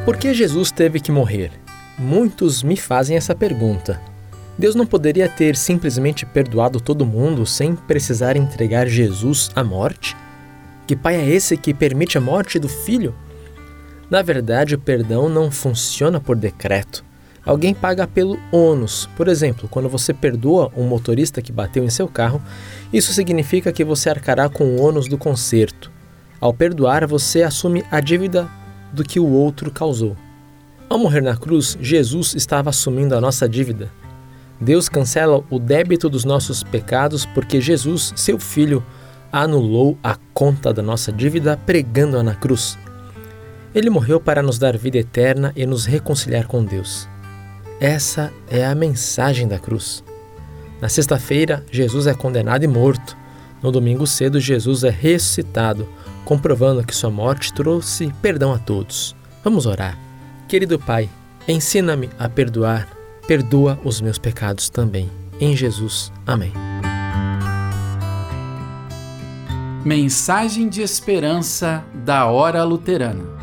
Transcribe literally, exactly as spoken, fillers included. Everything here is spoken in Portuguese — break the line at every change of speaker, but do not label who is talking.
Por que Jesus teve que morrer? Muitos me fazem essa pergunta. Deus não poderia ter simplesmente perdoado todo mundo sem precisar entregar Jesus à morte? Que pai é esse que permite a morte do filho? Na verdade, o perdão não funciona por decreto. Alguém paga pelo ônus. Por exemplo, quando você perdoa um motorista que bateu em seu carro, isso significa que você arcará com o ônus do conserto. Ao perdoar, você assume a dívida do que o outro causou. Ao morrer na cruz, Jesus estava assumindo a nossa dívida. Deus cancela o débito dos nossos pecados porque Jesus, seu Filho, anulou a conta da nossa dívida pregando-a na cruz. Ele morreu para nos dar vida eterna e nos reconciliar com Deus. Essa é a mensagem da cruz. Na sexta-feira, Jesus é condenado e morto. No domingo cedo, Jesus é ressuscitado, comprovando que sua morte trouxe perdão a todos. Vamos orar. Querido Pai, ensina-me a perdoar. Perdoa os meus pecados também. Em Jesus. Amém.
Mensagem de esperança da Hora Luterana.